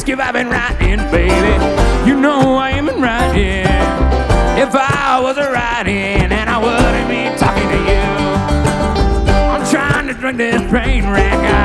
whiskey I've been writing, baby. You know I am in writing. If I was a writing, and I wouldn't be talking to you. I'm trying to drink this train wreck